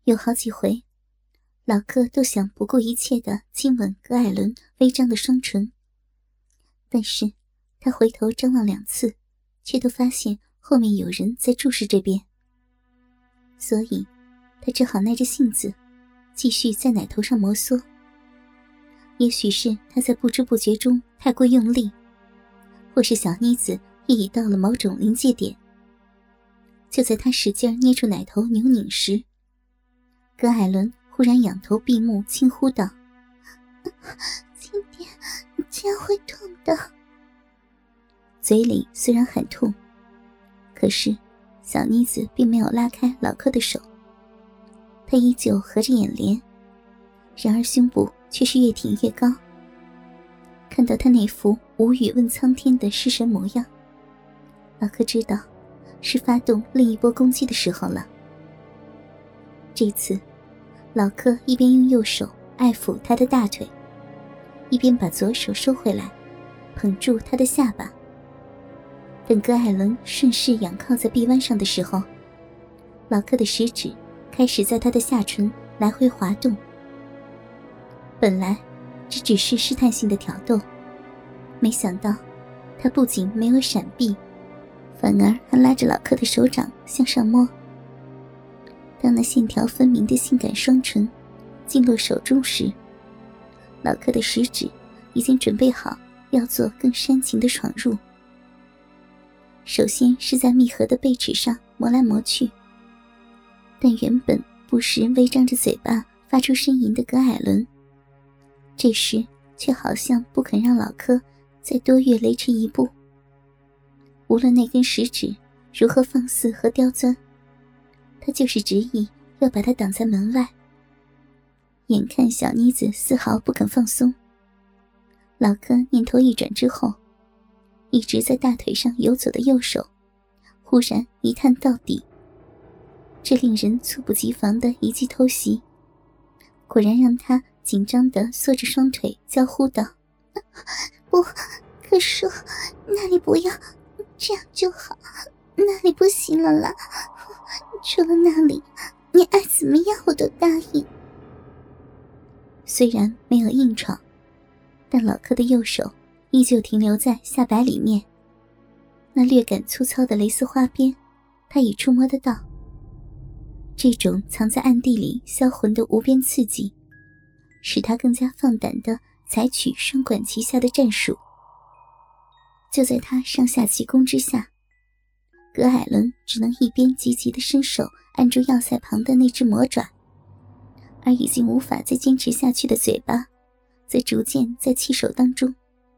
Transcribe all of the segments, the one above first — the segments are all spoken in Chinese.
有好几回，老柯都想不顾一切地亲吻葛艾伦微张的双唇，但是他回头张望2次，却都发现后面有人在注视这边，所以他只好耐着性子继续在奶头上摩挲。也许是他在不知不觉中太过用力，或是小妮子也已到了某种临界点，就在他使劲捏住奶头扭拧时，葛艾伦忽然仰头闭目轻呼道：轻点，这样会痛的。嘴里虽然喊痛，可是小妮子并没有拉开老柯的手，她依旧合着眼帘，然而胸部却是越挺越高。看到他那副无语问苍天的失神模样，老柯知道是发动另一波攻击的时候了。这次老柯一边用右手爱抚他的大腿，一边把左手收回来捧住他的下巴。等葛艾伦顺势仰靠在臂弯上的时候，老柯的食指开始在他的下唇来回滑动。本来这只是试探性的挑逗，没想到他不仅没有闪避，反而还拉着老柯的手掌向上摸。当那线条分明的性感双唇进入手中时，老柯的食指已经准备好要做更煽情的闯入。首先是在密合的背齿上磨来磨去，但原本不时微张着嘴巴发出呻吟的葛艾伦，这时却好像不肯让老柯再多越雷池一步。无论那根食指如何放肆和刁钻，他就是执意要把他挡在门外。眼看小妮子丝毫不肯放松，老柯念头一转之后，一直在大腿上游走的右手忽然一探到底，这令人猝不及防的一记偷袭果然让他紧张地缩着双腿娇呼道：不，可是那里不要，这样就好，那里不行了啦，除了那里你爱怎么样我都答应。虽然没有硬闯，但老柯的右手依旧停留在下摆里面，那略感粗糙的蕾丝花边他已触摸得到。这种藏在暗地里销魂的无边刺激，使他更加放胆地采取双管齐下的战术。就在他上下齐攻之下，葛艾伦只能一边急急地伸手按住要塞旁的那只魔爪，而已经无法再坚持下去的嘴巴则逐渐在气手当中。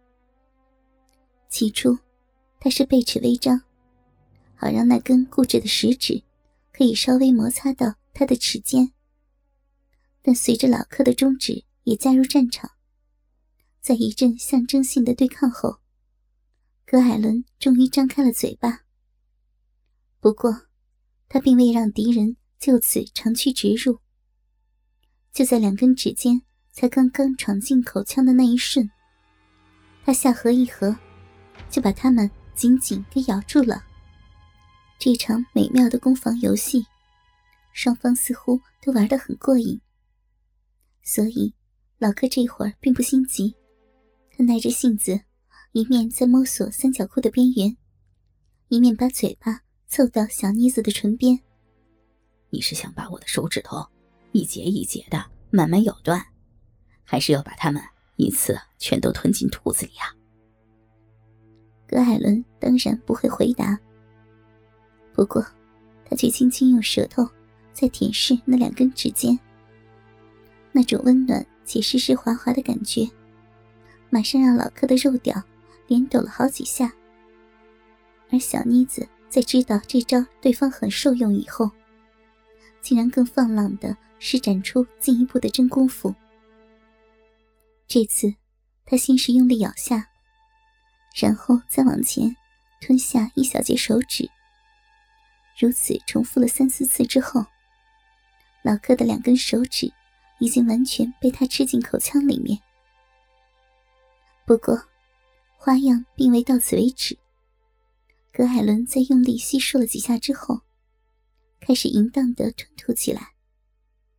起初他是背齿微张，好让那根固执的食指可以稍微摩擦到他的齿间，但随着老柯的中指也加入战场，在一阵象征性的对抗后，葛艾伦终于张开了嘴巴。不过他并未让敌人就此长驱直入，就在2根指尖才刚刚闯进口腔的那一瞬，他下颌一合，就把他们紧紧给咬住了。这场美妙的攻防游戏，双方似乎都玩得很过瘾，所以老柯这会儿并不心急，他耐着性子，一面在摸索三角裤的边缘，一面把嘴巴凑到小妮子的唇边。 你是想把我的手指头一节一节的慢慢咬断，还是要把它们一次全都吞进肚子里啊？ 葛艾伦当然不会回答，不过他却轻轻用舌头在舔舐那2根指尖，那种温暖且湿湿滑滑的感觉马上让老柯的肉屌连抖了好几下。而小妮子在知道这招对方很受用以后，竟然更放浪地施展出进一步的真功夫。这次他先是用力咬下，然后再往前吞下一小截手指，如此重复了3、4次之后，老柯的2根手指已经完全被他吃进口腔里面。不过花样并未到此为止，葛艾伦在用力吸收了几下之后，开始淫荡地吞吐起来。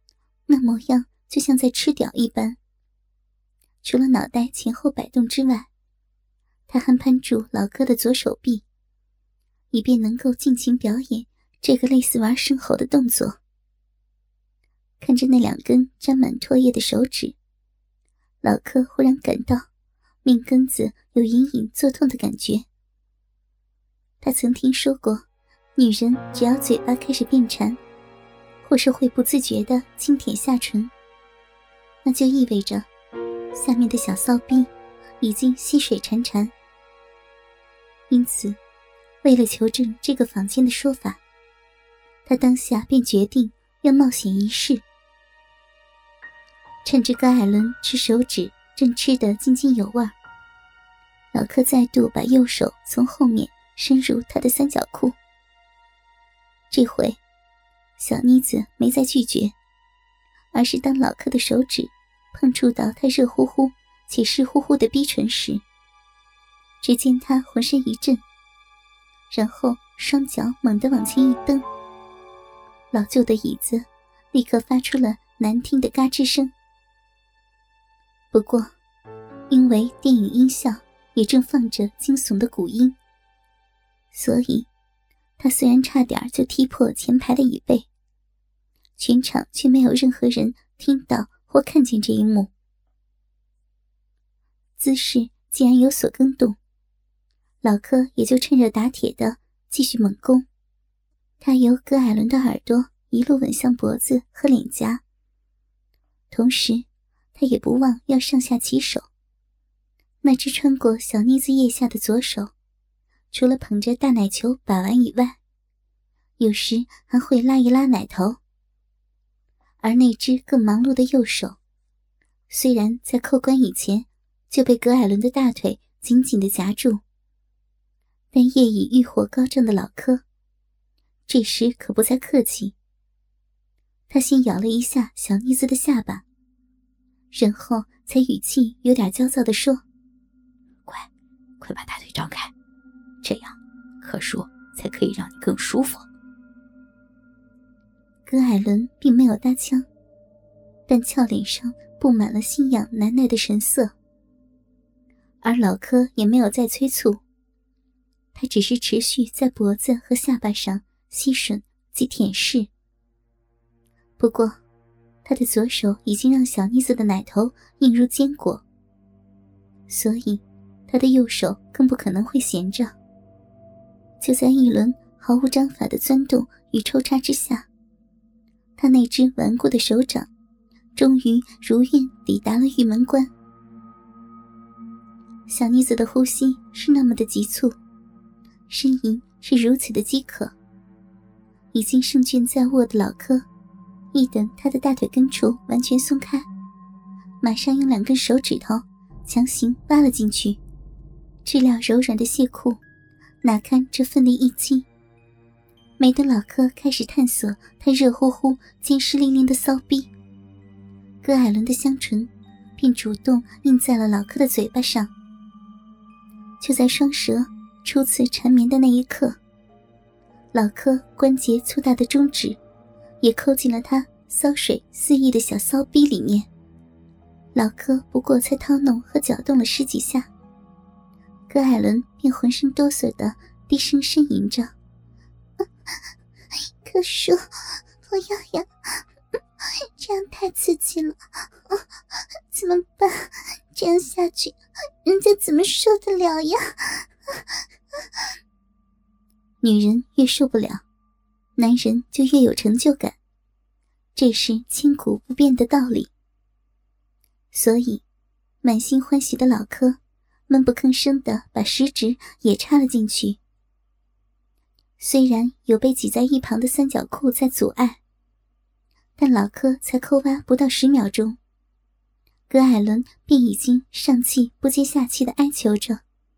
那模样就像在吃屌一般。除了脑袋前后摆动之外，他还攀住老哥的左手臂，以便能够尽情表演这个类似玩生猴的动作。看着那2根沾满唾液的手指，老柯忽然感到命根子有隐隐作痛的感觉。他曾听说过，女人只要嘴巴开始变馋，或是会不自觉地轻舔下唇，那就意味着下面的小骚逼已经吸水潺潺。因此，为了求证这个坊间的说法，他当下便决定要冒险一试。趁着戈艾伦吃手指正吃得津津有味，老柯再度把右手从后面伸入他的三角裤。这回小妮子没再拒绝，而是当老柯的手指碰触到他热乎乎且湿乎乎的逼唇时，只见他浑身一震，然后双脚猛地往前一蹬，老旧的椅子立刻发出了难听的嘎吱声。不过因为电影音效也正放着惊悚的鼓音，所以他虽然差点就踢破前排的椅背，全场却没有任何人听到或看见这一幕。姿势既然有所更动，老柯也就趁热打铁的继续猛攻。他由戈艾伦的耳朵一路吻向脖子和脸颊，同时他也不忘要上下其手。那只穿过小妮子腋下的左手，除了捧着大奶球把玩以外，有时还会拉一拉奶头。而那只更忙碌的右手，虽然在扣关以前就被葛艾伦的大腿紧紧地夹住，但夜已欲火高涨的老柯这时可不再客气。他先咬了一下小妮子的下巴，然后才语气有点焦躁地说： 快把大腿张开，这样可说才可以让你更舒服。 葛艾伦并没有搭腔，但俏脸上布满了心痒难耐的神色。而老柯也没有再催促，他只是持续在脖子和下巴上吸吮及舔舐。不过他的左手已经让小妮子的奶头硬如坚果，所以他的右手更不可能会闲着。就在一轮毫无章法的钻动与抽插之下，他那只顽固的手掌终于如愿抵达了玉门关。小妮子的呼吸是那么的急促，呻吟是如此的饥渴。已经胜券在握的老柯一等他的大腿根处完全松开，马上用2根手指头强行挖了进去，质料柔软的蟹裤哪堪这奋力一击。没等老柯开始探索他热乎乎坚湿淋淋的骚逼，葛艾伦的香唇便主动印在了老柯的嘴巴上。就在双舌初次缠绵的那一刻，老柯关节粗大的中指也扣进了他骚水肆意的小骚逼里面。老柯不过才掏弄和搅动了10几下，葛艾伦便浑身哆嗦的低声呻吟着：可叔，我要呀，这样太刺激了，怎么办？这样下去人家怎么受得了呀？女人越受不了，男人就越有成就感，这是千古不变的道理。所以满心欢喜的老柯闷不吭声地把食指也插了进去。虽然有被挤在一旁的三角裤在阻碍，但老柯才抠挖不到10秒钟，葛艾伦便已经上气不接下气地哀求着：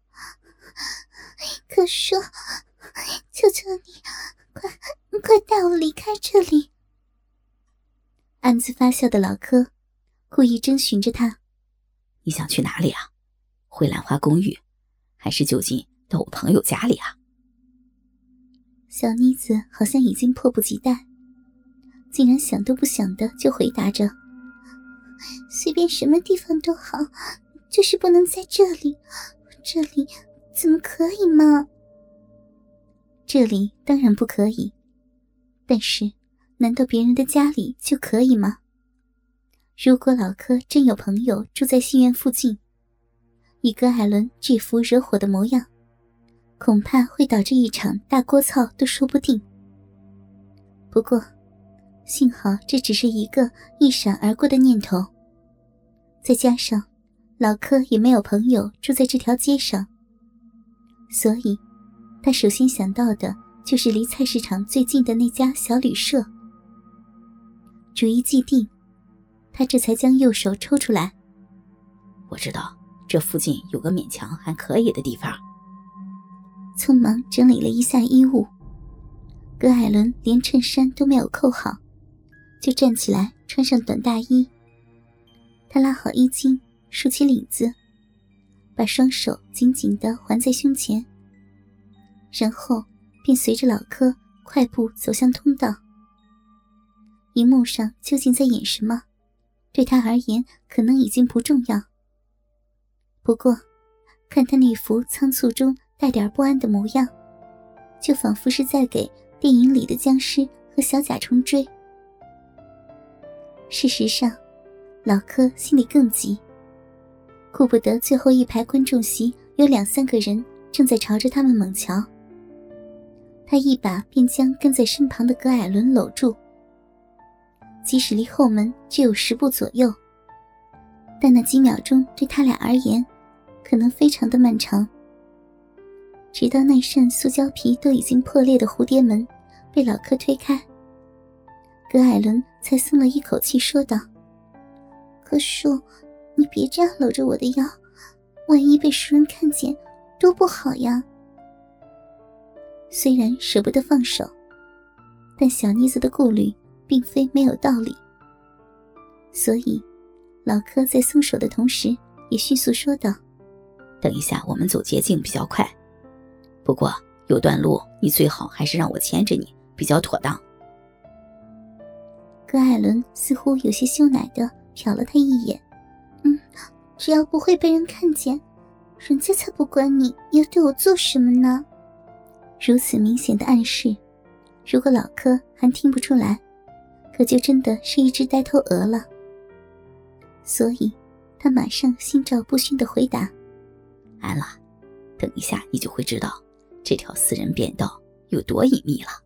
可叔，求求你，快带我离开这里。暗自发笑的老柯故意征询着他： 你想去哪里啊？回兰花公寓，还是就近到我朋友家里啊？ 小妮子好像已经迫不及待， 竟然想都不想的就回答着：随便什么地方都好，就是不能在这里，这里怎么可以嘛？这里当然不可以，但是难道别人的家里就可以吗？如果老柯真有朋友住在戏院附近，以葛艾伦制服惹火的模样，恐怕会导致一场大锅操都说不定。不过幸好这只是一个一闪而过的念头，再加上老柯也没有朋友住在这条街上，所以他首先想到的就是离菜市场最近的那家小旅社。主意既定，他这才将右手抽出来。 我知道这附近有个勉强还可以的地方。 匆忙整理了一下衣物，葛艾伦连衬衫都没有扣好，就站起来穿上短大衣。他拉好衣襟，竖起领子，把双手紧紧地环在胸前，然后便随着老柯快步走向通道。荧幕上究竟在演什么，对他而言可能已经不重要。不过看他那副仓促中带点不安的模样，就仿佛是在给电影里的僵尸和小甲虫追。事实上老柯心里更急，顾不得最后一排观众席有2-3个人正在朝着他们猛瞧，他一把便将跟在身旁的葛艾伦搂住。即使离后门只有10步左右，但那几秒钟对他俩而言可能非常的漫长。直到那扇塑胶皮都已经破裂的蝴蝶门被老柯推开，葛艾伦才松了一口气说道：柯叔，你别这样搂着我的腰，万一被熟人看见多不好呀。虽然舍不得放手，但小妮子的顾虑并非没有道理，所以老柯在松手的同时也迅速说道： 等一下我们走捷径比较快，不过有段路你最好还是让我牵着你比较妥当。 葛艾伦似乎有些羞赧地瞟了他一眼，只要不会被人看见，人家才不管你要对我做什么呢。如此明显的暗示，如果老柯还听不出来，可就真的是一只呆头鹅了。所以他马上心照不宣地回答： 安了，等一下你就会知道这条私人便道有多隐秘了。